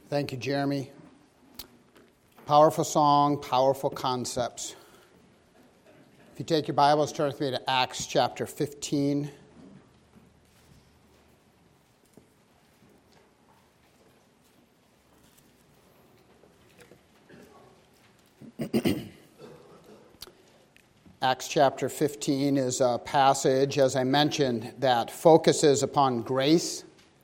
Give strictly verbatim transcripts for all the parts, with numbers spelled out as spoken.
Thank you, Jeremy. Powerful song, powerful concepts. If you take your Bibles, turn with me to Acts chapter fifteen. Acts chapter fifteen is a passage, as I mentioned, that focuses upon grace.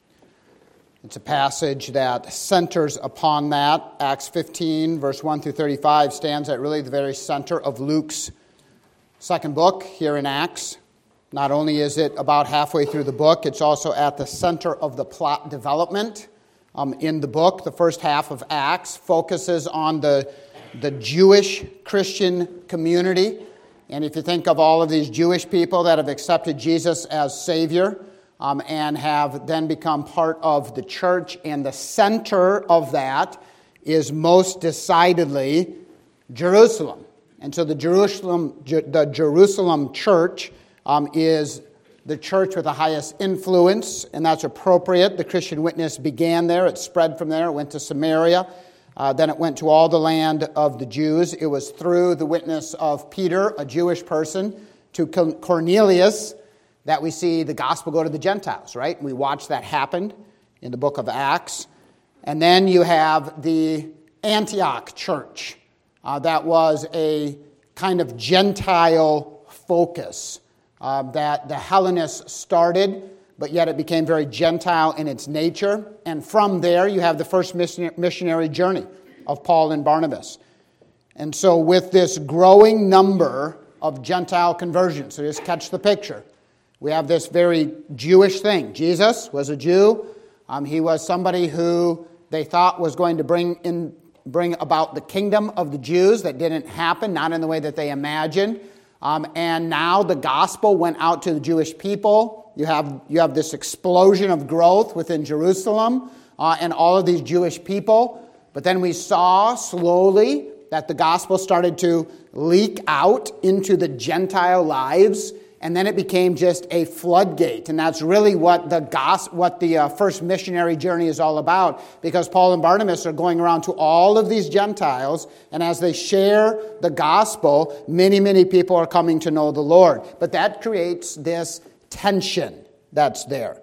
It's a passage that centers upon that. Acts fifteen, verse one through thirty-five, stands at really the very center of Luke's second book here in Acts. Not only is it about halfway through the book, it's also at the center of the plot development um, in the book. The first half of Acts focuses on the, the Jewish Christian community. And if you think of all of these Jewish people that have accepted Jesus as Savior, Um, and have then become part of the church, and the center of that is most decidedly Jerusalem. And so the Jerusalem, the Jerusalem church um, is the church with the highest influence, and that's appropriate. The Christian witness began there. It spread from there. It went to Samaria. Uh, then it went to all the land of the Jews. It was through the witness of Peter, a Jewish person, to Cornelius, that we see the gospel go to the Gentiles, right? We watch that happen in the book of Acts. And then you have the Antioch church. Uh, that was a kind of Gentile focus uh, that the Hellenists started, but yet it became very Gentile in its nature. And from there, you have the first missionary journey of Paul and Barnabas. And so with this growing number of Gentile conversions, so just catch the picture. We have this very Jewish thing. Jesus was a Jew. Um, he was somebody who they thought was going to bring in, bring about the kingdom of the Jews. That didn't happen, not in the way that they imagined. Um, and now the gospel went out to the Jewish people. You have you have this explosion of growth within Jerusalem uh, and all of these Jewish people. But then we saw slowly that the gospel started to leak out into the Gentile lives. And then it became just a floodgate. And that's really what the gospel, what the uh, first missionary journey is all about. Because Paul and Barnabas are going around to all of these Gentiles. And as they share the gospel, many, many people are coming to know the Lord. But that creates this tension that's there.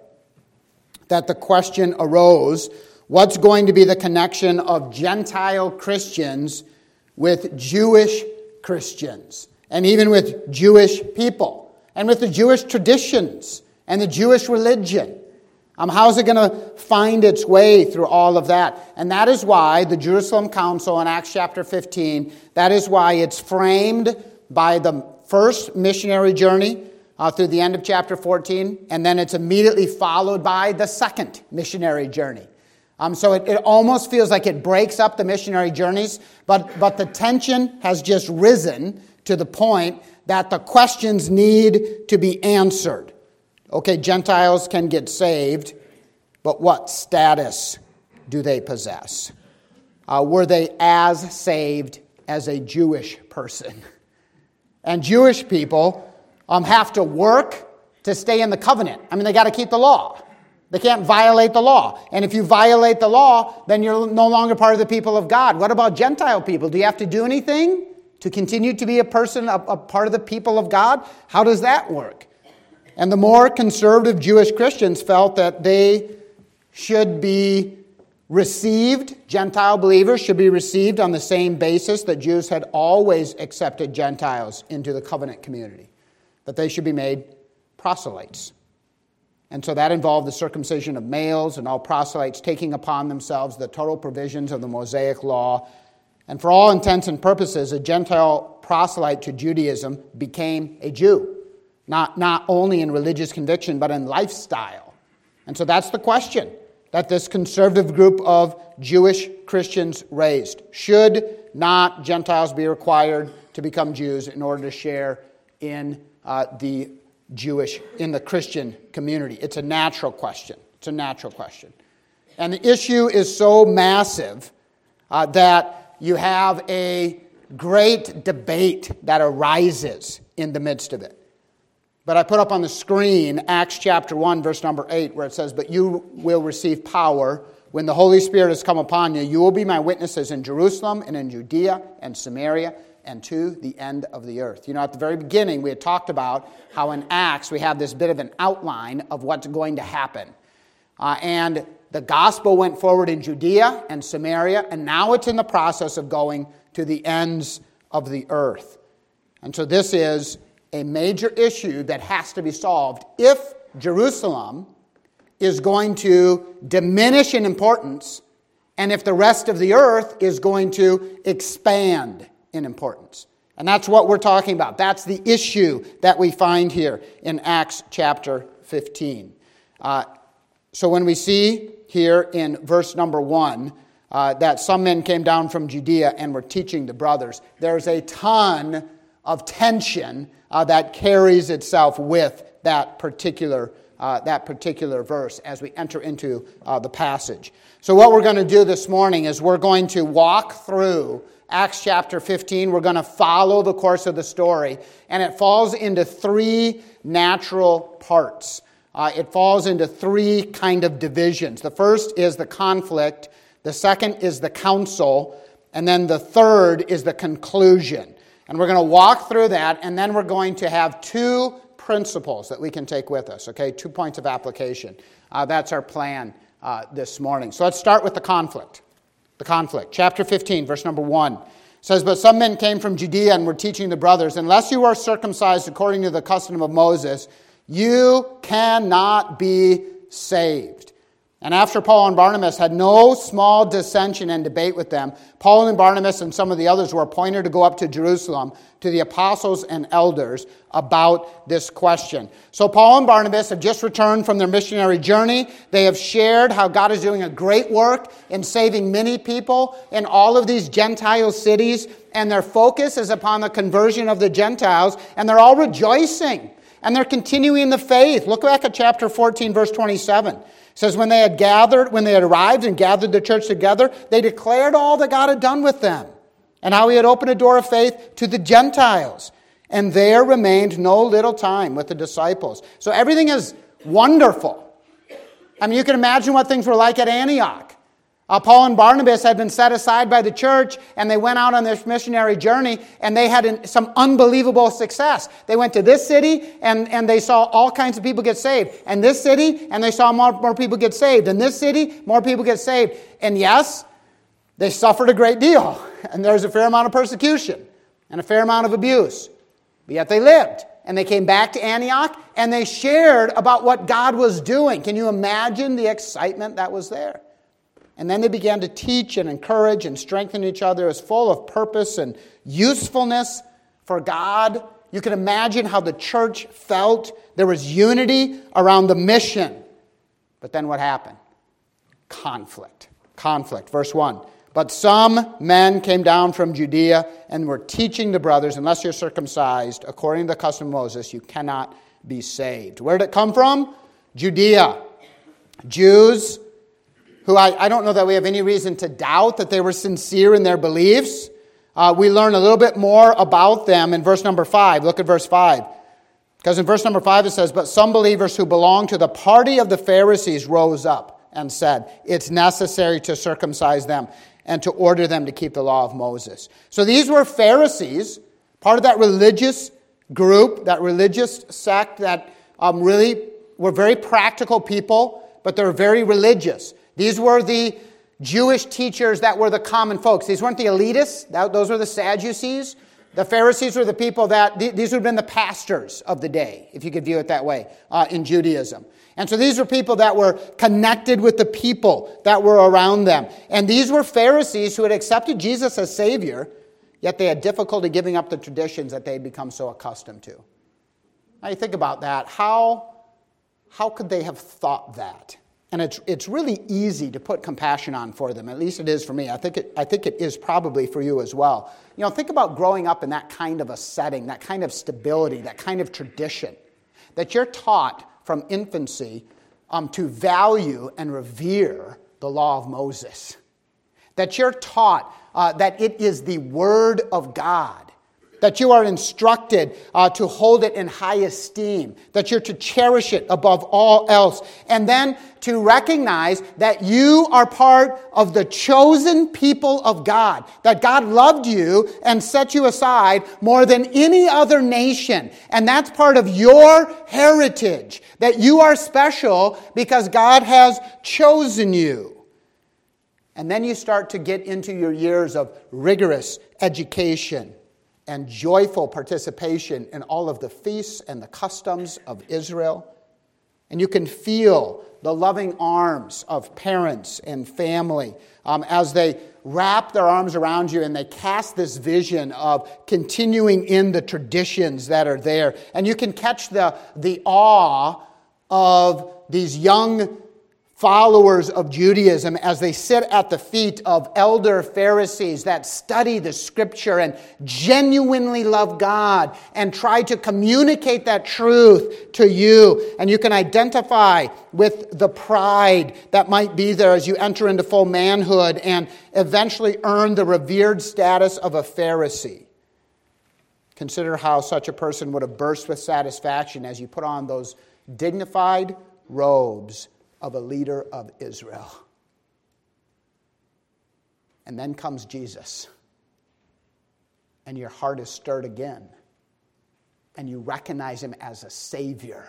That the question arose, what's going to be the connection of Gentile Christians with Jewish Christians? And even with Jewish people? And with the Jewish traditions and the Jewish religion. Um, how is it going to find its way through all of that? And that is why the Jerusalem Council in Acts chapter fifteen, that is why it's framed by the first missionary journey uh, through the end of chapter fourteen, and then it's immediately followed by the second missionary journey. Um, so it, it almost feels like it breaks up the missionary journeys, but, but the tension has just risen to the point that the questions need to be answered. Okay, Gentiles can get saved, but what status do they possess? Uh, were they as saved as a Jewish person? And Jewish people um, have to work to stay in the covenant. I mean, they got to keep the law. They can't violate the law. And if you violate the law, then you're no longer part of the people of God. What about Gentile people? Do you have to do anything to continue to be a person, a, a part of the people of God? How does that work? And the more conservative Jewish Christians felt that they should be received, Gentile believers should be received on the same basis that Jews had always accepted Gentiles into the covenant community, that they should be made proselytes. And so that involved the circumcision of males and all proselytes taking upon themselves the total provisions of the Mosaic law. And for all intents and purposes, a Gentile proselyte to Judaism became a Jew, not, not only in religious conviction, but in lifestyle. And so that's the question that this conservative group of Jewish Christians raised. Should not Gentiles be required to become Jews in order to share in uh, the Jewish, in the Christian community? It's a natural question. It's a natural question. And the issue is so massive uh, that you have a great debate that arises in the midst of it. But I put up on the screen Acts chapter one, verse number eight, where it says, "But you will receive power when the Holy Spirit has come upon you, you will be my witnesses in Jerusalem and in Judea and Samaria and to the end of the earth. You know, at the very beginning, we had talked about how in Acts we have this bit of an outline of what's going to happen. Uh, and the gospel went forward in Judea and Samaria, and now it's in the process of going to the ends of the earth. And so this is a major issue that has to be solved if Jerusalem is going to diminish in importance and if the rest of the earth is going to expand in importance. And that's what we're talking about. That's the issue that we find here in Acts chapter fifteen. Uh, so when we see here in verse number one uh, that some men came down from Judea and were teaching the brothers, there's a ton of tension uh, that carries itself with that particular uh, that particular verse as we enter into uh, the passage. So what we're going to do this morning is we're going to walk through Acts chapter fifteen. We're going to follow the course of the story, and it falls into three natural parts. Uh, it falls into three kind of divisions. The first is the conflict, the second is the counsel, and then the third is the conclusion. And we're going to walk through that, and then we're going to have two principles that we can take with us, okay? Two points of application. Uh, that's our plan uh, this morning. So let's start with the conflict. The conflict. Chapter fifteen, verse number one says, "But some men came from Judea and were teaching the brothers, unless you are circumcised according to the custom of Moses, you cannot be saved." And after Paul and Barnabas had no small dissension and debate with them, Paul and Barnabas and some of the others were appointed to go up to Jerusalem to the apostles and elders about this question. So Paul and Barnabas have just returned from their missionary journey. They have shared how God is doing a great work in saving many people in all of these Gentile cities, and their focus is upon the conversion of the Gentiles, and they're all rejoicing, and they're continuing the faith. Look back at chapter fourteen, verse twenty-seven. It says, when they had gathered, when they had arrived and gathered the church together, they declared all that God had done with them and how he had opened a door of faith to the Gentiles. And there remained no little time with the disciples. So everything is wonderful. I mean, you can imagine what things were like at Antioch. Uh, Paul and Barnabas had been set aside by the church, and they went out on this missionary journey, and they had an, some unbelievable success. They went to this city, and, and they saw all kinds of people get saved. And this city, and they saw more, more people get saved. In this city, more people get saved. And yes, they suffered a great deal. And there was a fair amount of persecution and a fair amount of abuse. But yet they lived. And they came back to Antioch, and they shared about what God was doing. Can you imagine the excitement that was there? And then they began to teach and encourage and strengthen each other. It was full of purpose and usefulness for God. You can imagine how the church felt. There was unity around the mission. But then what happened? Conflict. Conflict. Verse one. But some men came down from Judea and were teaching the brothers, unless you're circumcised, according to the custom of Moses, you cannot be saved. Where did it come from? Judea. Jews who I, I don't know that we have any reason to doubt that they were sincere in their beliefs. Uh, we learn a little bit more about them in verse number five. Look at verse five. Because in verse number five it says, "But some believers who belonged to the party of the Pharisees rose up and said, it's necessary to circumcise them and to order them to keep the law of Moses." So these were Pharisees, part of that religious group, that religious sect that um, really were very practical people, but they're very religious. These were the Jewish teachers that were the common folks. These weren't the elitists. That, those were the Sadducees. The Pharisees were the people that, these would have been the pastors of the day, if you could view it that way, uh, in Judaism. And so these were people that were connected with the people that were around them. And these were Pharisees who had accepted Jesus as Savior, yet they had difficulty giving up the traditions that they had become so accustomed to. Now you think about that. How, how could they have thought that? And it's it's really easy to put compassion on for them. At least it is for me. I think it I think it is probably for you as well. You know, think about growing up in that kind of a setting, that kind of stability, that kind of tradition, that you're taught from infancy um, to value and revere the law of Moses. That you're taught uh, that it is the Word of God. that you are instructed uh, to hold it in high esteem, that you're to cherish it above all else, and then to recognize that you are part of the chosen people of God, that God loved you and set you aside more than any other nation. And that's part of your heritage, that you are special because God has chosen you. And then you start to get into your years of rigorous education and joyful participation in all of the feasts and the customs of Israel. And you can feel the loving arms of parents and family um, as they wrap their arms around you and they cast this vision of continuing in the traditions that are there. And you can catch the, the awe of these young followers of Judaism as they sit at the feet of elder Pharisees that study the Scripture and genuinely love God and try to communicate that truth to you. And you can identify with the pride that might be there as you enter into full manhood and eventually earn the revered status of a Pharisee. Consider how such a person would have burst with satisfaction as you put on those dignified robes of a leader of Israel. And then comes Jesus. And your heart is stirred again. And you recognize him as a Savior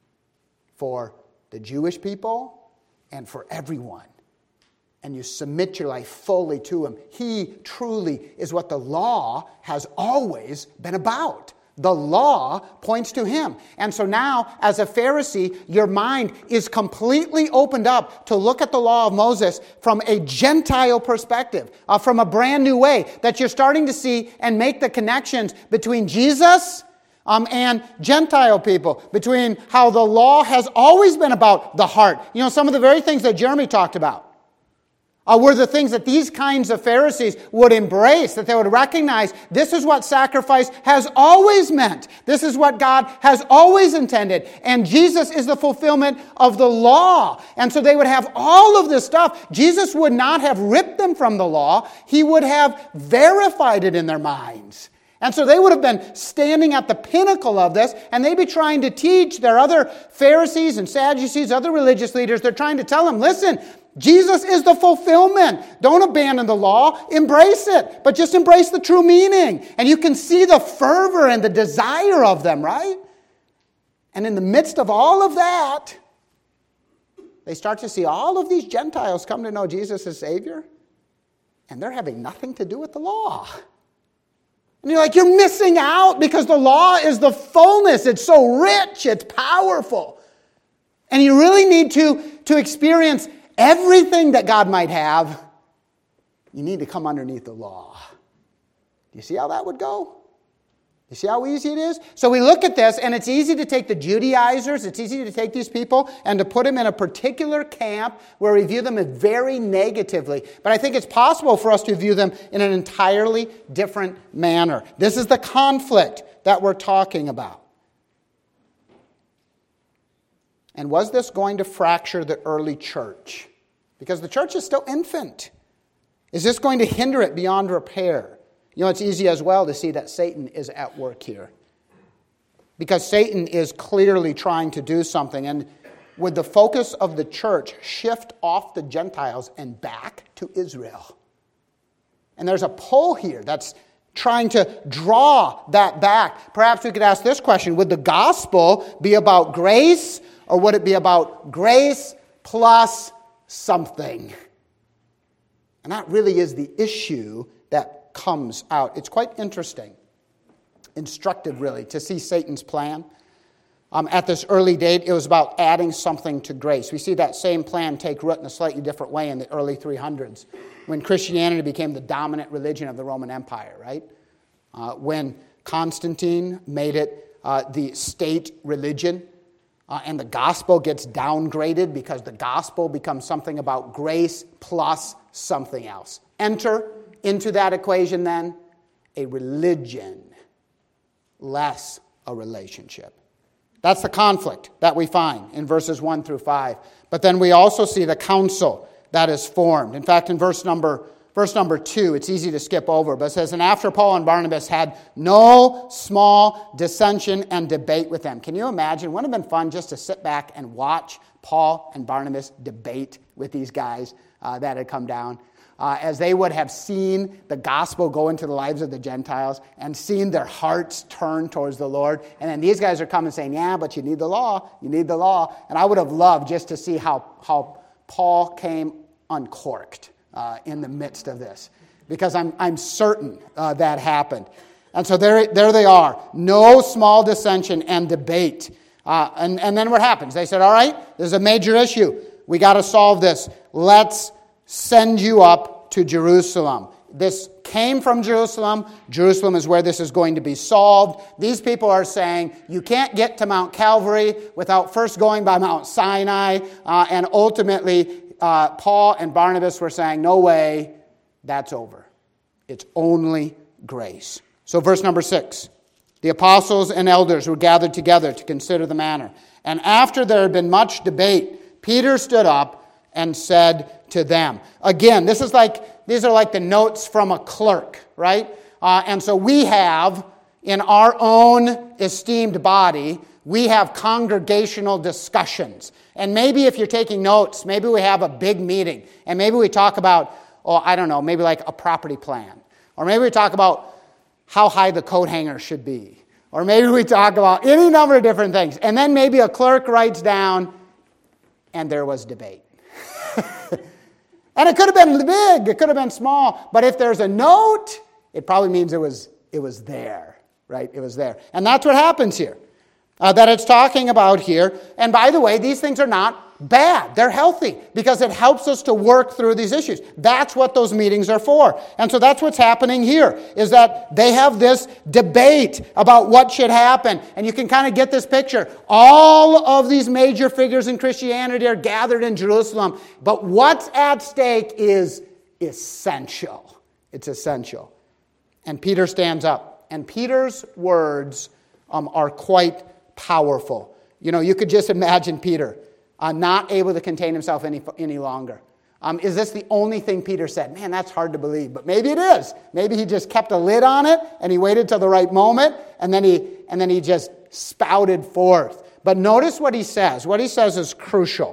for the Jewish people and for everyone. And you submit your life fully to him. He truly is what the law has always been about. The law points to him. And so now, as a Pharisee, your mind is completely opened up to look at the law of Moses from a Gentile perspective, uh, from a brand new way, that you're starting to see and make the connections between Jesus um, and Gentile people, between how the law has always been about the heart. You know, some of the very things that Jeremy talked about Uh, were the things that these kinds of Pharisees would embrace, that they would recognize this is what sacrifice has always meant. This is what God has always intended. And Jesus is the fulfillment of the law. And so they would have all of this stuff. Jesus would not have ripped them from the law. He would have verified it in their minds. And so they would have been standing at the pinnacle of this, and they'd be trying to teach their other Pharisees and Sadducees, other religious leaders, they're trying to tell them, listen, Jesus is the fulfillment. Don't abandon the law. Embrace it. But just embrace the true meaning. And you can see the fervor and the desire of them, right? And in the midst of all of that, they start to see all of these Gentiles come to know Jesus as Savior. And they're having nothing to do with the law. And you're like, you're missing out because the law is the fullness. It's so rich. It's powerful. And you really need to, to experience everything that God might have. You need to come underneath the law. Do you see how that would go? You see how easy it is? So we look at this, and it's easy to take the Judaizers, it's easy to take these people and to put them in a particular camp where we view them very negatively. But I think it's possible for us to view them in an entirely different manner. This is the conflict that we're talking about. And was this going to fracture the early church? Because the church is still infant. Is this going to hinder it beyond repair? You know, it's easy as well to see that Satan is at work here. Because Satan is clearly trying to do something. And would the focus of the church shift off the Gentiles and back to Israel? And there's a pull here that's trying to draw that back. Perhaps we could ask this question. Would the gospel be about grace, or would it be about grace plus something? And that really is the issue that comes out. It's quite interesting, instructive really, to see Satan's plan. Um, at this early date, it was about adding something to grace. We see that same plan take root in a slightly different way in the early three hundreds, when Christianity became the dominant religion of the Roman Empire, right? Uh, when Constantine made it uh, the state religion, uh, and the gospel gets downgraded because the gospel becomes something about grace plus something else. Enter into that equation then a religion, less a relationship. That's the conflict that we find in verses one through five. But then we also see the council that is formed. In fact, in verse number verse number two. It's easy to skip over, but it says, and after Paul and Barnabas had no small dissension and debate with them. Can you imagine? Wouldn't it have been fun just to sit back and watch Paul and Barnabas debate with these guys uh, that had come down? Uh, as they would have seen the gospel go into the lives of the Gentiles and seen their hearts turn towards the Lord. And then these guys are coming saying, yeah, but you need the law. You need the law. And I would have loved just to see how, how Paul came uncorked uh, in the midst of this. Because I'm, I'm certain uh, that happened. And so there, there they are. No small dissension and debate. Uh, and, and then what happens? They said, all right, there's a major issue. We got to solve this. Let's send you up to Jerusalem. This came from Jerusalem. Jerusalem is where this is going to be solved. These people are saying, you can't get to Mount Calvary without first going by Mount Sinai. Uh, and ultimately, uh, Paul and Barnabas were saying, no way, that's over. It's only grace. So verse number six. The apostles and elders were gathered together to consider the matter. And after there had been much debate, Peter stood up and said to them. Again, this is like these are like the notes from a clerk, right? Uh, and so we have, in our own esteemed body, we have congregational discussions. And maybe if you're taking notes, maybe we have a big meeting. And maybe we talk about, oh, I don't know, maybe like a property plan. Or maybe we talk about how high the coat hanger should be. Or maybe we talk about any number of different things. And then maybe a clerk writes down, and there was debate. And it could have been big, it could have been small, but if there's a note, it probably means it was it was there, right? It was there. And that's what happens here, uh, that it's talking about here. And by the way, these things are not bad. They're healthy because it helps us to work through these issues. That's what those meetings are for. And so that's what's happening here, is that they have this debate about what should happen. And you can kind of get this picture. All of these major figures in Christianity are gathered in Jerusalem. But what's at stake is essential. It's essential. And Peter stands up. And Peter's words um, are quite powerful. You know, you could just imagine Peter Uh, not able to contain himself any any longer. Um, is this the only thing Peter said? Man, that's hard to believe, but maybe it is. Maybe he just kept a lid on it and he waited till the right moment and then he and then he just spouted forth. But notice what he says. What he says is crucial.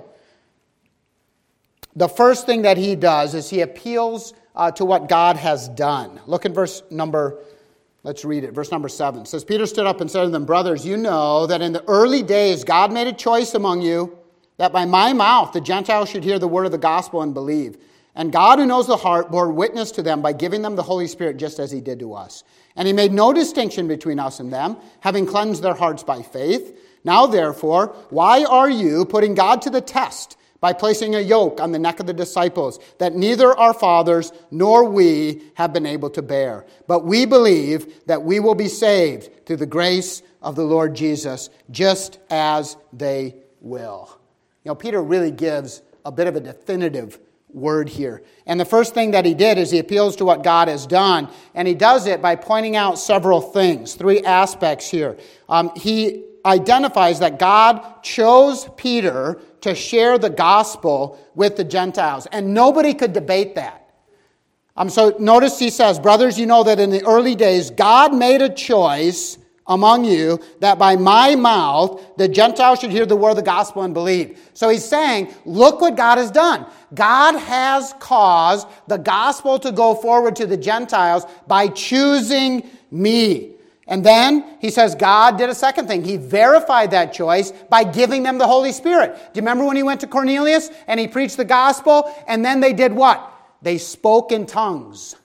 The first thing that he does is he appeals uh, to what God has done. Look at verse number. Let's read it. Verse number seven. It says, Peter stood up and said to them, brothers, you know that in the early days God made a choice among you, that by my mouth the Gentiles should hear the word of the gospel and believe. And God, who knows the heart, bore witness to them by giving them the Holy Spirit just as he did to us. And he made no distinction between us and them, having cleansed their hearts by faith. Now therefore, why are you putting God to the test by placing a yoke on the neck of the disciples that neither our fathers nor we have been able to bear? But we believe that we will be saved through the grace of the Lord Jesus, just as they will. You know, Peter really gives a bit of a definitive word here. And the first thing that he did is he appeals to what God has done. And he does it by pointing out several things, three aspects here. Um, he identifies that God chose Peter to share the gospel with the Gentiles. And nobody could debate that. Um, so notice he says, brothers, you know that in the early days, God made a choice among you, that by my mouth the Gentiles should hear the word of the gospel and believe. So he's saying, look what God has done. God has caused the gospel to go forward to the Gentiles by choosing me. And then he says God did a second thing. He verified that choice by giving them the Holy Spirit. Do you remember when he went to Cornelius and he preached the gospel? And then they did what? They spoke in tongues.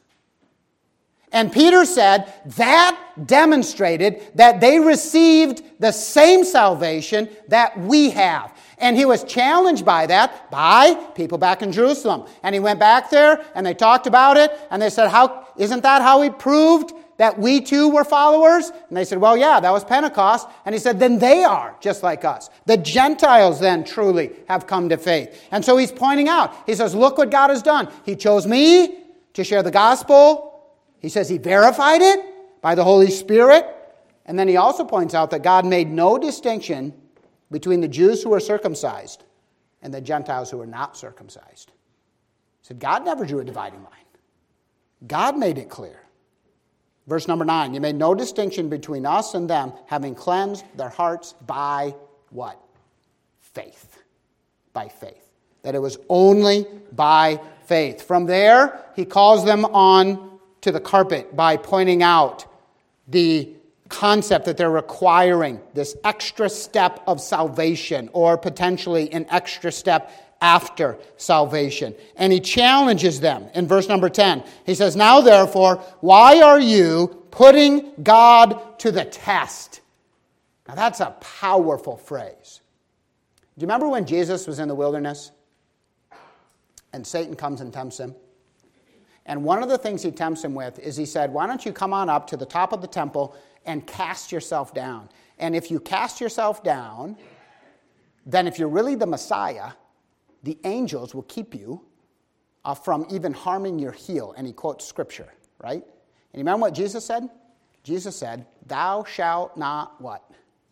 And Peter said that demonstrated that they received the same salvation that we have. And he was challenged by that by people back in Jerusalem. And he went back there and they talked about it. And they said, "How isn't that how he proved that we too were followers?" And they said, "Well, yeah, that was Pentecost." And he said, "Then they are just like us. The Gentiles then truly have come to faith." And so he's pointing out, he says, look what God has done. He chose me to share the gospel. He says he verified it by the Holy Spirit. And then he also points out that God made no distinction between the Jews who were circumcised and the Gentiles who were not circumcised. He said God never drew a dividing line. God made it clear. Verse number nine, you made no distinction between us and them, having cleansed their hearts by what? Faith. By faith. That it was only by faith. From there, he calls them on to the carpet by pointing out the concept that they're requiring this extra step of salvation, or potentially an extra step after salvation. And he challenges them in verse number ten. He says, now therefore, why are you putting God to the test? Now that's a powerful phrase. Do you remember when Jesus was in the wilderness and Satan comes and tempts him? And one of the things he tempts him with is he said, why don't you come on up to the top of the temple and cast yourself down? And if you cast yourself down, then if you're really the Messiah, the angels will keep you uh, from even harming your heel. And he quotes scripture, right? And you remember what Jesus said? Jesus said, thou shalt not what?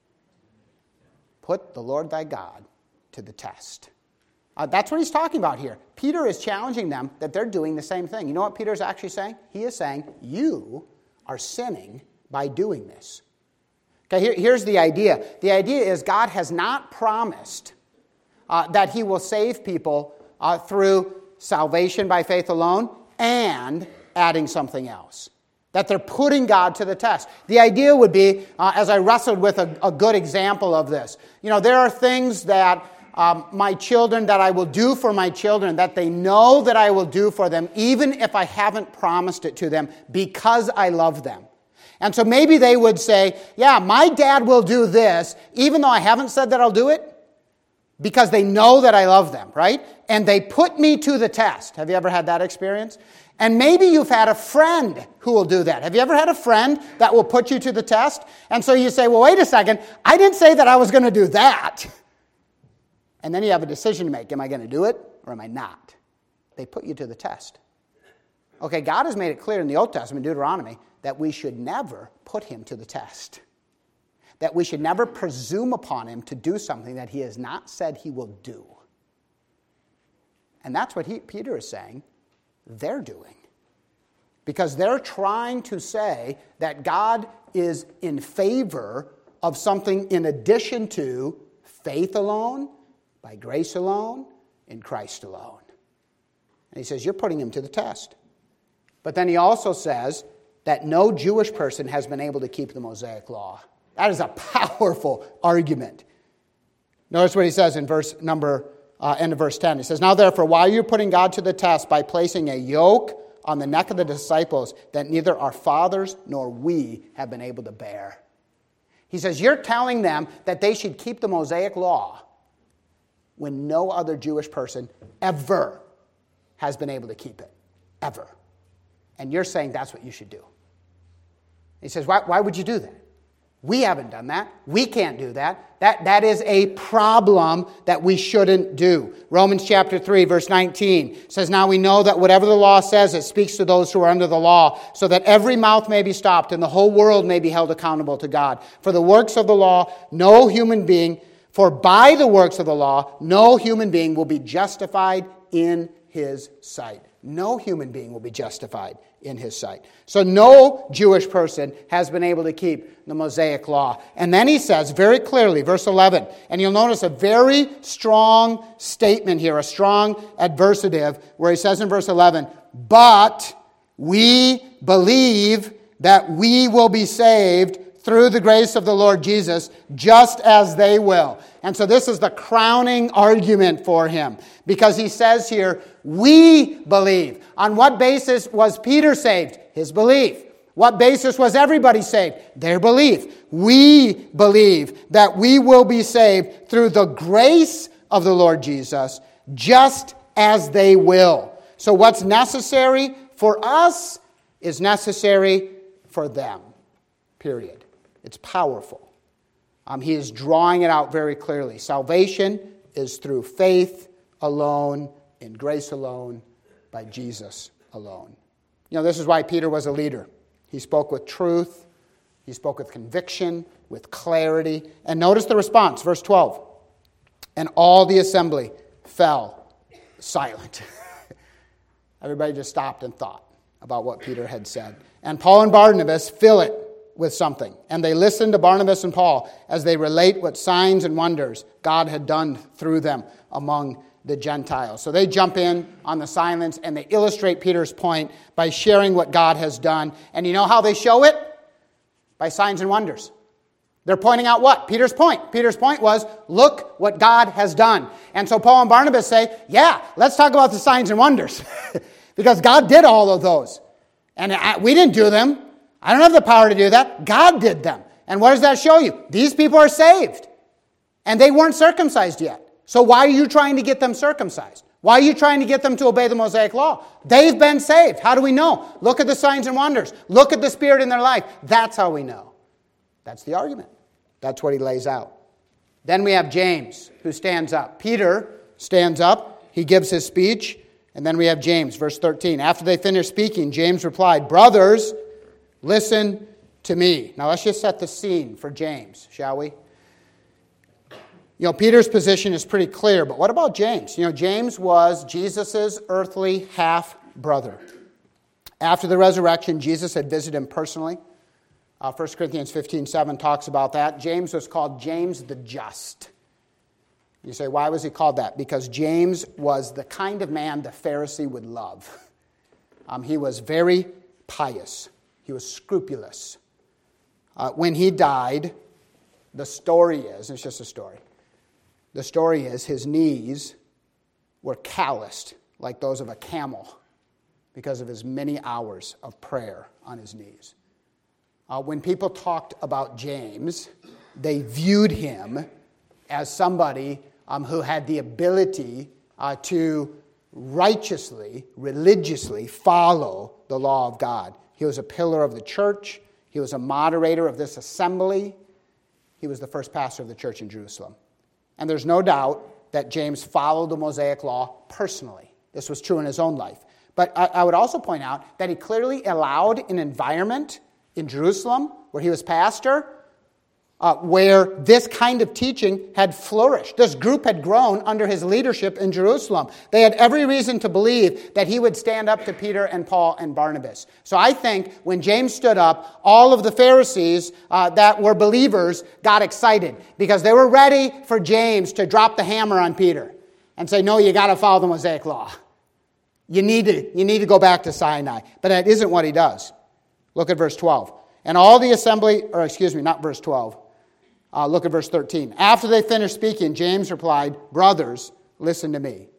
Put the Lord thy God to the test. Uh, that's what he's talking about here. Peter is challenging them that they're doing the same thing. You know what Peter's actually saying? He is saying, you are sinning by doing this. Okay, here, here's the idea. The idea is God has not promised Uh, that he will save people uh, through salvation by faith alone and adding something else. That they're putting God to the test. The idea would be, uh, as I wrestled with a, a good example of this, you know, there are things that um, my children, that I will do for my children, that they know that I will do for them, even if I haven't promised it to them, because I love them. And so maybe they would say, yeah, my dad will do this, even though I haven't said that I'll do it, because they know that I love them, right? And they put me to the test. Have you ever had that experience? And maybe you've had a friend who will do that. Have you ever had a friend that will put you to the test? And so you say, well, wait a second, I didn't say that I was going to do that. And then you have a decision to make. Am I going to do it or am I not? They put you to the test. Okay, God has made it clear in the Old Testament, Deuteronomy, that we should never put him to the test. That we should never presume upon him to do something that he has not said he will do. And that's what he, Peter is saying they're doing. Because they're trying to say that God is in favor of something in addition to faith alone, by grace alone, in Christ alone. And he says, you're putting him to the test. But then he also says that no Jewish person has been able to keep the Mosaic law. That is a powerful argument. Notice what he says in verse number, uh, end of verse ten. He says, now therefore, why are you putting God to the test by placing a yoke on the neck of the disciples that neither our fathers nor we have been able to bear? He says, you're telling them that they should keep the Mosaic law when no other Jewish person ever has been able to keep it. Ever. And you're saying that's what you should do. He says, why, why would you do that? We haven't done that. We can't do that. That, that is a problem that we shouldn't do. Romans chapter three, verse nineteen says, now we know that whatever the law says, it speaks to those who are under the law, so that every mouth may be stopped and the whole world may be held accountable to God. For the works of the law, no human being, for by the works of the law, no human being will be justified in his sight. No human being will be justified in his sight. So no Jewish person has been able to keep the Mosaic law. And then he says very clearly, verse eleven, and you'll notice a very strong statement here, a strong adversative, where he says in verse eleven, but we believe that we will be saved through the grace of the Lord Jesus, just as they will. And so this is the crowning argument for him, because he says here, we believe. On what basis was Peter saved? His belief. What basis was everybody saved? Their belief. We believe that we will be saved through the grace of the Lord Jesus, just as they will. So what's necessary for us is necessary for them. Period. It's powerful. Um, he is drawing it out very clearly. Salvation is through faith alone, in grace alone, by Jesus alone. You know, this is why Peter was a leader. He spoke with truth. He spoke with conviction, with clarity. And notice the response, verse twelve. And all the assembly fell silent. Everybody just stopped and thought. about what Peter had said. And Paul and Barnabas fill it with something. And they listen to Barnabas and Paul as they relate what signs and wonders God had done through them among the Gentiles. So they jump in on the silence and they illustrate Peter's point by sharing what God has done. And you know how they show it? By signs and wonders. They're pointing out what? Peter's point. Peter's point was, look what God has done. And so Paul and Barnabas say, yeah, let's talk about the signs and wonders. Because God did all of those. And I, we didn't do them. I don't have the power to do that. God did them. And what does that show you? These people are saved. And they weren't circumcised yet. So why are you trying to get them circumcised? Why are you trying to get them to obey the Mosaic law? They've been saved. How do we know? Look at the signs and wonders. Look at the Spirit in their life. That's how we know. That's the argument. That's what he lays out. Then we have James, who stands up. Peter stands up. He gives his speech. And then we have James, verse thirteen. After they finished speaking, James replied, brothers, listen to me. Now let's just set the scene for James, shall we? You know, Peter's position is pretty clear, but what about James? You know, James was Jesus' earthly half-brother. After the resurrection, Jesus had visited him personally. Uh, First Corinthians fifteen seven talks about that. James was called James the Just. You say, why was he called that? Because James was the kind of man the Pharisee would love. Um, he was very pious. He was scrupulous. Uh, when he died, the story is, it's just a story, the story is his knees were calloused like those of a camel because of his many hours of prayer on his knees. Uh, when people talked about James, they viewed him as somebody um, who had the ability uh, to righteously, religiously follow the law of God. He was a pillar of the church. He was a moderator of this assembly. He was the first pastor of the church in Jerusalem. And there's no doubt that James followed the Mosaic law personally. This was true in his own life. But I, I would also point out that he clearly allowed an environment in Jerusalem, where he was pastor, uh, where this kind of teaching had flourished. This group had grown under his leadership in Jerusalem. They had every reason to believe that he would stand up to Peter and Paul and Barnabas. So I think when James stood up, all of the Pharisees uh, that were believers got excited because they were ready for James to drop the hammer on Peter and say, no, you got to follow the Mosaic law. You need to, you need to go back to Sinai. But that isn't what he does. Look at verse twelve. And all the assembly, or excuse me, not verse twelve. Uh, look at verse thirteen. After they finished speaking, James replied, brothers, listen to me.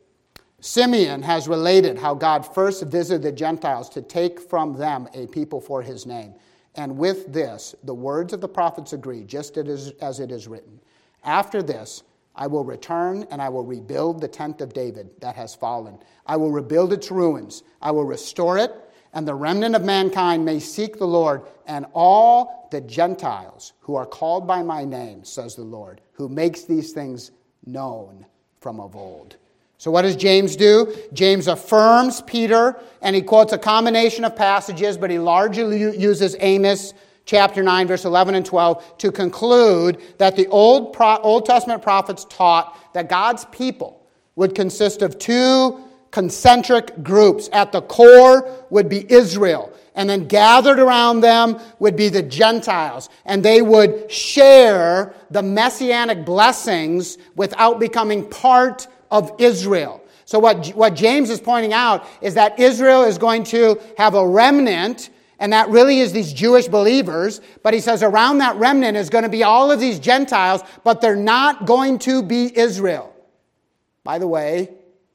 Simeon has related how God first visited the Gentiles to take from them a people for his name. And with this, the words of the prophets agree, just as it is written. After this, I will return and I will rebuild the tent of David that has fallen. I will rebuild its ruins. I will restore it, and the remnant of mankind may seek the Lord, and all the Gentiles who are called by my name, says the Lord, who makes these things known from of old. So what does James do? James affirms Peter, and he quotes a combination of passages, but he largely uses Amos chapter nine, verse eleven and twelve, to conclude that the Old, Pro- Old Testament prophets taught that God's people would consist of two concentric groups. At the core would be Israel, and then gathered around them would be the Gentiles, and they would share the messianic blessings without becoming part of Israel. So what, what James is pointing out is that Israel is going to have a remnant, and that really is these Jewish believers, but he says around that remnant is going to be all of these Gentiles, but they're not going to be Israel. By the way,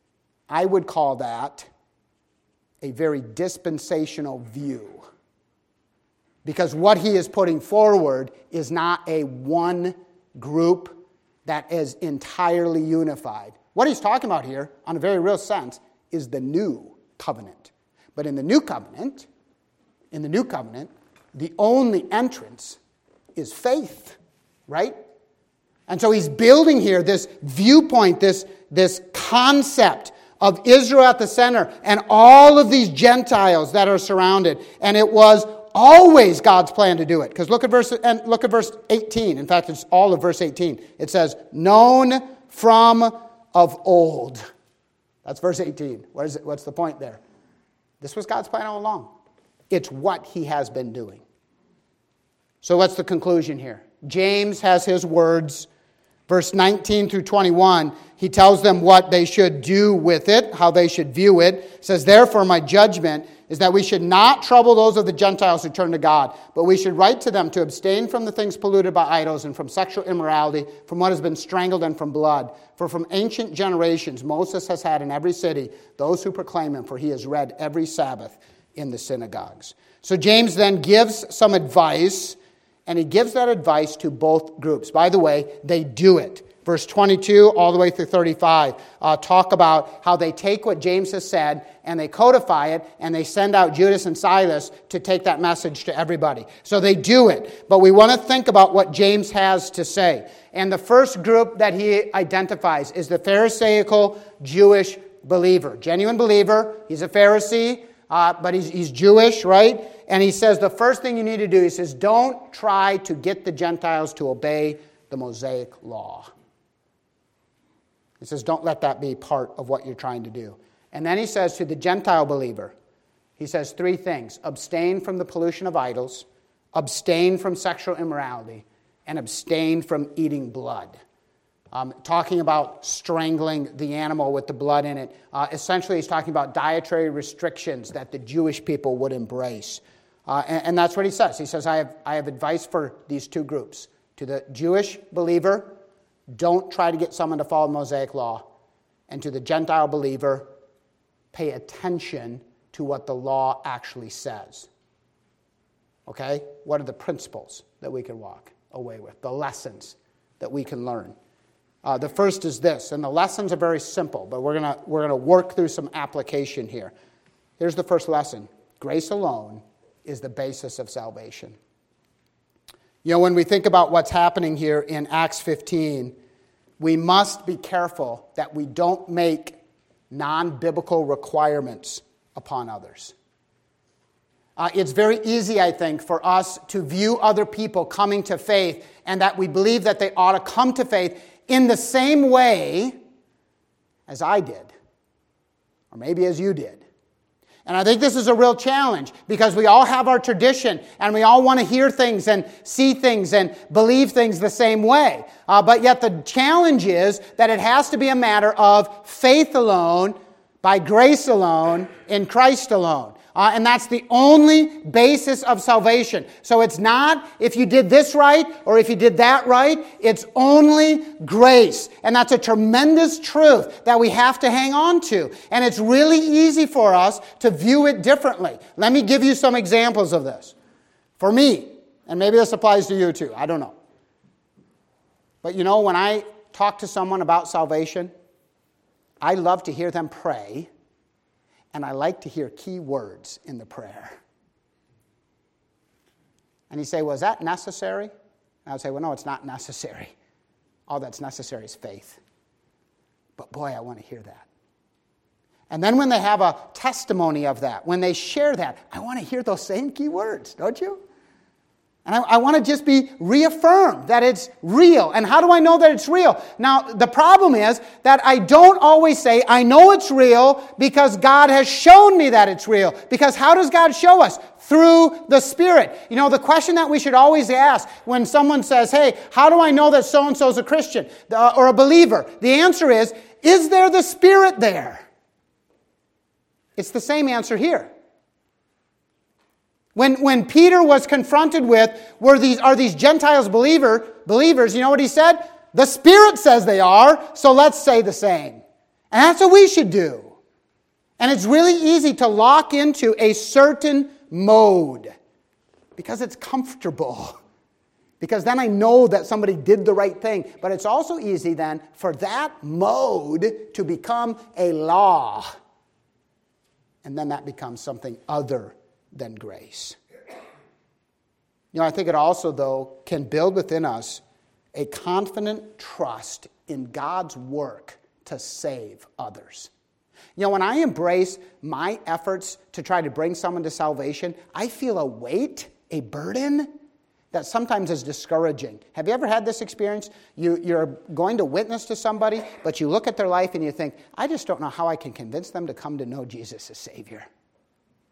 I would call that a very dispensational view. Because what he is putting forward is not a one group that is entirely unified. What he's talking about here, on a very real sense, is the new covenant. But in the new covenant, in the new covenant, the only entrance is faith, right? And so he's building here this viewpoint, this, this concept of Israel at the center and all of these Gentiles that are surrounded. And it was always God's plan to do it. Because look at verse and look at verse eighteen. In fact, it's all of verse eighteen. It says, known from of old. That's verse eighteen. What is it? What's the point there? This was God's plan all along. It's what he has been doing. So what's the conclusion here? James has his words. Verse nineteen through twenty-one, he tells them what they should do with it, how they should view it. It says, therefore, my judgment is that we should not trouble those of the Gentiles who turn to God, but we should write to them to abstain from the things polluted by idols and from sexual immorality, from what has been strangled and from blood. For from ancient generations Moses has had in every city those who proclaim him, for he is read every Sabbath in the synagogues. So James then gives some advice, and he gives that advice to both groups. By the way, they do it. Verse twenty-two all the way through thirty-five uh, talk about how they take what James has said and they codify it and they send out Judas and Silas to take that message to everybody. So they do it. But we want to think about what James has to say. And the first group that he identifies is the Pharisaical Jewish believer. Genuine believer. He's a Pharisee, uh, but he's, he's Jewish, right? And he says the first thing you need to do, he says, don't try to get the Gentiles to obey the Mosaic law. He says, don't let that be part of what you're trying to do. And then he says to the Gentile believer, he says three things. Abstain from the pollution of idols, abstain from sexual immorality, and abstain from eating blood. Um, talking about strangling the animal with the blood in it. Uh, essentially, he's talking about dietary restrictions that the Jewish people would embrace. Uh, and, and that's what he says. He says, I have, I have advice for these two groups. To the Jewish believer, don't try to get someone to follow the Mosaic law. And to the Gentile believer, pay attention to what the law actually says. Okay? What are the principles that we can walk away with? The lessons that we can learn. Uh, the first is this, and the lessons are very simple, but we're gonna we're gonna work through some application here. Here's the first lesson. Grace alone is the basis of salvation. You know, when we think about what's happening here in Acts fifteen, we must be careful that we don't make non-biblical requirements upon others. Uh, it's very easy, I think, for us to view other people coming to faith and that we believe that they ought to come to faith in the same way as I did, or maybe as you did. And I think this is a real challenge because we all have our tradition and we all want to hear things and see things and believe things the same way. Uh, but yet the challenge is that it has to be a matter of faith alone, by grace alone, in Christ alone. Uh, and that's the only basis of salvation. So it's not if you did this right or if you did that right. It's only grace. And that's a tremendous truth that we have to hang on to. And it's really easy for us to view it differently. Let me give you some examples of this. For me, and maybe this applies to you too, I don't know. But you know, when I talk to someone about salvation, I love to hear them pray. And I like to hear key words in the prayer. And you say, well, is that necessary? And I would say, well, no, it's not necessary. All that's necessary is faith. But boy, I want to hear that. And then when they have a testimony of that, when they share that, I want to hear those same key words, don't you? And I, I want to just be reaffirmed that it's real. And how do I know that it's real? Now, the problem is that I don't always say, I know it's real because God has shown me that it's real. Because how does God show us? Through the Spirit. You know, the question that we should always ask when someone says, hey, how do I know that so-and-so is a Christian or a believer? The answer is, is there the Spirit there? It's the same answer here. When, when Peter was confronted with, were these, are these Gentiles believer, believers, you know what he said? The Spirit says they are, so let's say the same. And that's what we should do. And it's really easy to lock into a certain mode because it's comfortable. Because then I know that somebody did the right thing. But it's also easy then for that mode to become a law. And then that becomes something other than grace. You know, I think it also, though, can build within us a confident trust in God's work to save others. You know, when I embrace my efforts to try to bring someone to salvation, I feel a weight, a burden that sometimes is discouraging. Have you ever had this experience? You, you're going to witness to somebody, but you look at their life and you think, I just don't know how I can convince them to come to know Jesus as Savior.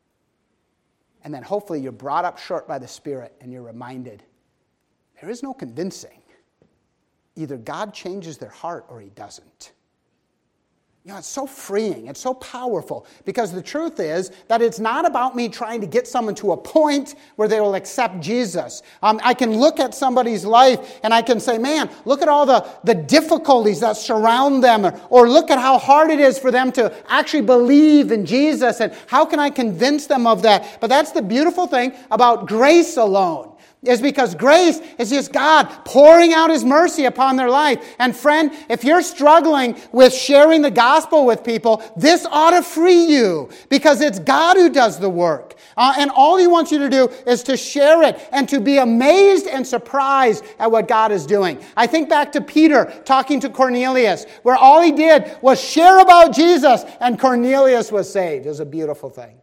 And then hopefully you're brought up short by the Spirit and you're reminded, there is no convincing. Either God changes their heart or he doesn't. You know, it's so freeing. It's so powerful. Because the truth is that it's not about me trying to get someone to a point where they will accept Jesus. Um, I can look at somebody's life and I can say, man, look at all the, the difficulties that surround them. Or, or look at how hard it is for them to actually believe in Jesus. And how can I convince them of that? But that's the beautiful thing about grace alone. Is because grace is just God pouring out his mercy upon their life. And friend, if you're struggling with sharing the gospel with people, this ought to free you because it's God who does the work. Uh, and all he wants you to do is to share it and to be amazed and surprised at what God is doing. I think back to Peter talking to Cornelius, where all he did was share about Jesus and Cornelius was saved. It was a beautiful thing.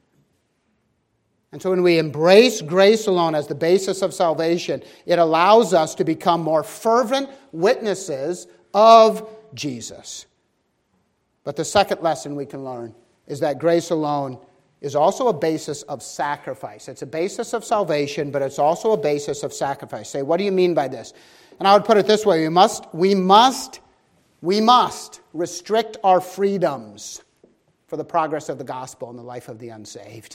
And so when we embrace grace alone as the basis of salvation, it allows us to become more fervent witnesses of Jesus. But the second lesson we can learn is that grace alone is also a basis of sacrifice. It's a basis of salvation, but it's also a basis of sacrifice. Say, what do you mean by this? And I would put it this way, we must, we must, we must restrict our freedoms for the progress of the gospel in the life of the unsaved.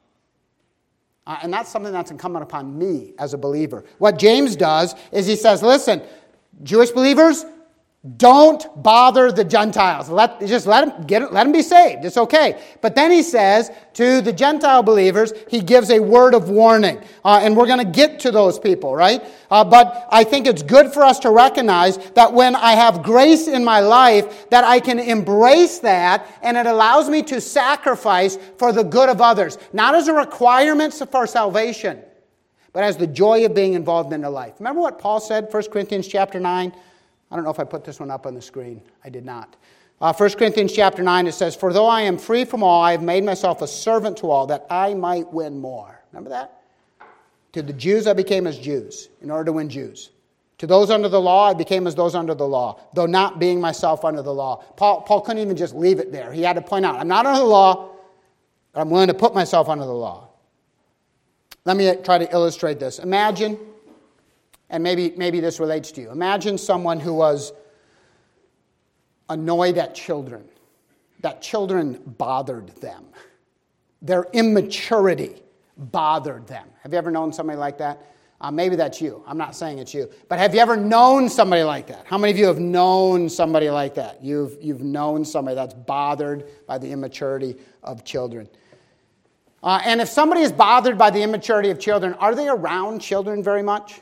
Uh, and that's something that's incumbent upon me as a believer. What James does is he says, listen, Jewish believers, don't bother the Gentiles. Let, just let them, get it, let them be saved. It's okay. But then he says to the Gentile believers, he gives a word of warning. Uh, and we're going to get to those people, right? Uh, but I think it's good for us to recognize that when I have grace in my life, that I can embrace that and it allows me to sacrifice for the good of others. Not as a requirement for salvation, but as the joy of being involved in their life. Remember what Paul said, First Corinthians chapter nine? I don't know if I put this one up on the screen. I did not. Uh, First Corinthians chapter nine, it says, for though I am free from all, I have made myself a servant to all, that I might win more. Remember that? To the Jews I became as Jews, in order to win Jews. To those under the law, I became as those under the law, though not being myself under the law. Paul, Paul couldn't even just leave it there. He had to point out, I'm not under the law, but I'm willing to put myself under the law. Let me try to illustrate this. Imagine... And maybe maybe this relates to you. Imagine someone who was annoyed at children, that children bothered them. Their immaturity bothered them. Have you ever known somebody like that? Uh, maybe that's you. I'm not saying it's you. But have you ever known somebody like that? How many of you have known somebody like that? You've, you've known somebody that's bothered by the immaturity of children. Uh, and if somebody is bothered by the immaturity of children, are they around children very much?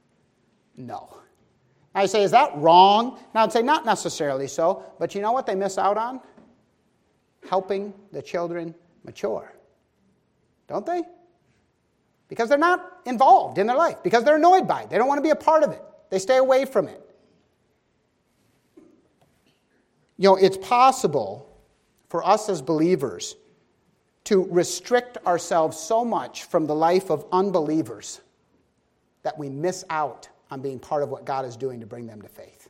No. I say, is that wrong? And I would say, not necessarily so. But you know what they miss out on? Helping the children mature. Don't they? Because they're not involved in their life. Because they're annoyed by it. They don't want to be a part of it. They stay away from it. You know, it's possible for us as believers to restrict ourselves so much from the life of unbelievers that we miss out on being part of what God is doing to bring them to faith.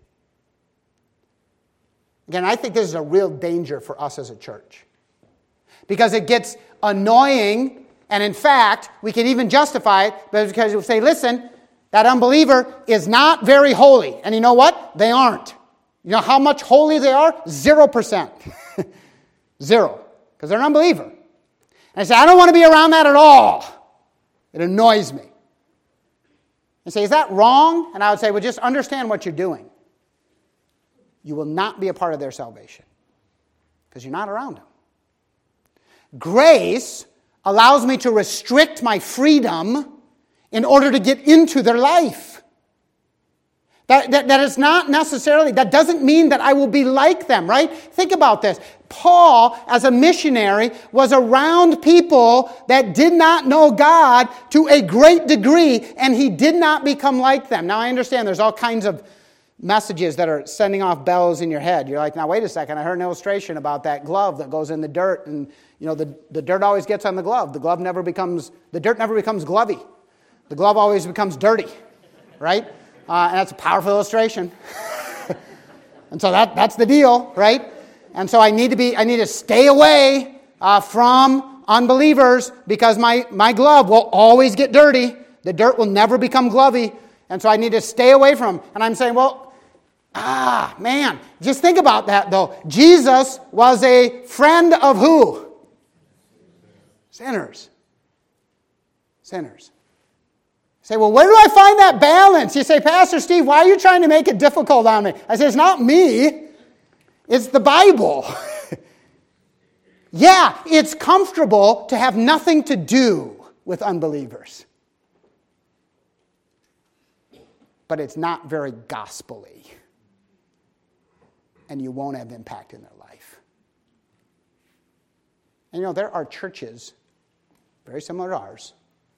Again, I think this is a real danger for us as a church. Because it gets annoying, and in fact, we can even justify it because we'll say, listen, that unbeliever is not very holy. And you know what? They aren't. You know how much holy they are? Zero percent. Zero. Because they're an unbeliever. And I say, I don't want to be around that at all. It annoys me. And say, is that wrong? And I would say, well, just understand what you're doing. You will not be a part of their salvation because you're not around them. Grace allows me to restrict my freedom in order to get into their life. That, that, that is not necessarily, that doesn't mean that I will be like them, right? Think about this. Paul, as a missionary, was around people that did not know God to a great degree, and he did not become like them. Now, I understand there's all kinds of messages that are sending off bells in your head. You're like, now, wait a second. I heard an illustration about that glove that goes in the dirt, and, you know, the, the dirt always gets on the glove. The glove never becomes, the dirt never becomes glovey. The glove always becomes dirty, right? Uh, and that's a powerful illustration. And so that that's the deal, right? And so I need to be, I need to stay away uh, from unbelievers because my, my glove will always get dirty. The dirt will never become glovey. And so I need to stay away from them. And I'm saying, well, ah, man, just think about that though. Jesus was a friend of who? Sinners. Sinners. You say, well, where do I find that balance? You say, Pastor Steve, why are you trying to make it difficult on me? I say, it's not me. It's the Bible. Yeah, it's comfortable to have nothing to do with unbelievers. But it's not very gospel-y. And you won't have impact in their life. And you know, there are churches, very similar to ours,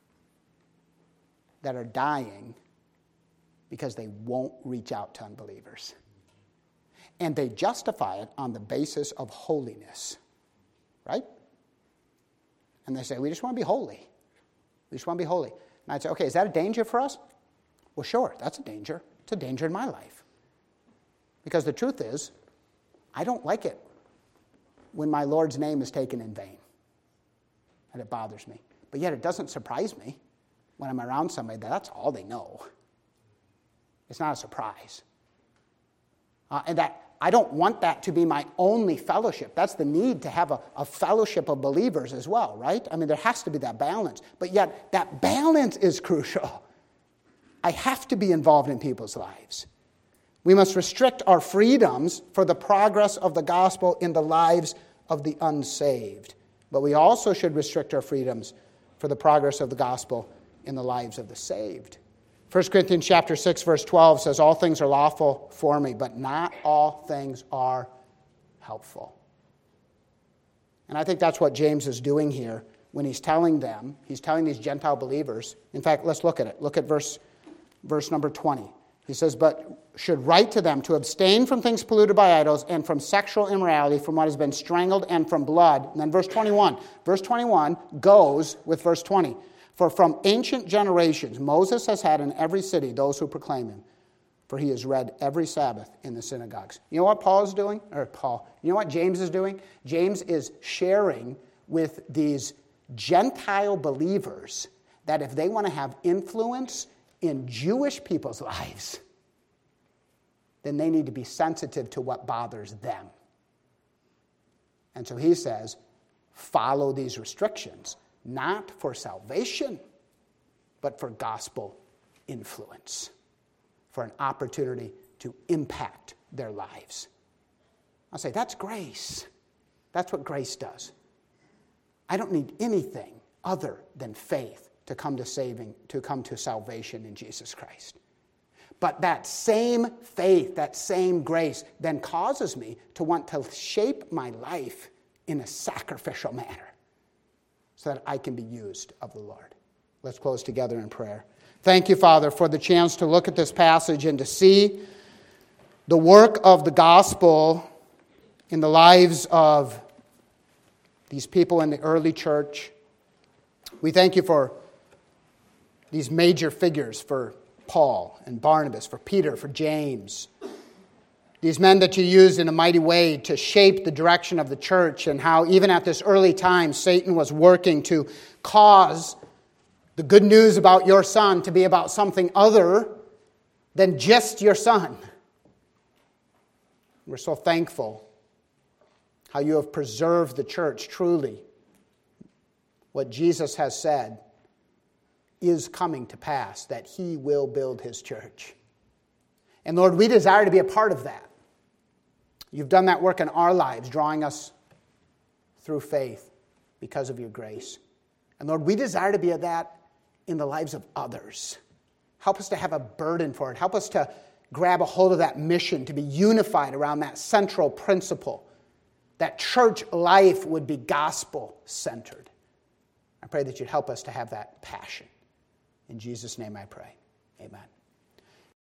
that are dying because they won't reach out to unbelievers. And they justify it on the basis of holiness. Right? And they say, we just want to be holy. We just want to be holy. And I'd say, okay, is that a danger for us? Well, sure, that's a danger. It's a danger in my life. Because the truth is, I don't like it when my Lord's name is taken in vain. And it bothers me. But yet it doesn't surprise me when I'm around somebody that that's all they know. It's not a surprise. Uh, and that I don't want that to be my only fellowship. That's the need to have a, a fellowship of believers as well, right? I mean, there has to be that balance. But yet, that balance is crucial. I have to be involved in people's lives. We must restrict our freedoms for the progress of the gospel in the lives of the unsaved. But we also should restrict our freedoms for the progress of the gospel in the lives of the saved. First Corinthians chapter six, verse twelve says, all things are lawful for me, but not all things are helpful. And I think that's what James is doing here when he's telling them, he's telling these Gentile believers. In fact, let's look at it. Look at verse, verse number twenty. He says, but should write to them to abstain from things polluted by idols and from sexual immorality, from what has been strangled, and from blood. And then verse twenty-one. Verse twenty-one goes with verse twenty. For from ancient generations, Moses has had in every city those who proclaim him. For he is read every Sabbath in the synagogues. You know what Paul is doing? Or Paul. You know what James is doing? James is sharing with these Gentile believers that if they want to have influence in Jewish people's lives, then they need to be sensitive to what bothers them. And so he says, follow these restrictions. Not for salvation, but for gospel influence, for an opportunity to impact their lives. I'll say, that's grace. That's what grace does. I don't need anything other than faith to come to saving, to come to salvation in Jesus Christ. But that same faith, that same grace, then causes me to want to shape my life in a sacrificial manner, so that I can be used of the Lord. Let's close together in prayer. Thank you, Father, for the chance to look at this passage and to see the work of the gospel in the lives of these people in the early church. We thank you for these major figures, for Paul and Barnabas, for Peter, for James, these men that you used in a mighty way to shape the direction of the church, and how even at this early time, Satan was working to cause the good news about your son to be about something other than just your son. We're so thankful how you have preserved the church truly. What Jesus has said is coming to pass, that he will build his church. And Lord, we desire to be a part of that. You've done that work in our lives, drawing us through faith because of your grace. And Lord, we desire to be of that in the lives of others. Help us to have a burden for it. Help us to grab a hold of that mission, to be unified around that central principle, that church life would be gospel-centered. I pray that you'd help us to have that passion. In Jesus' name I pray. Amen.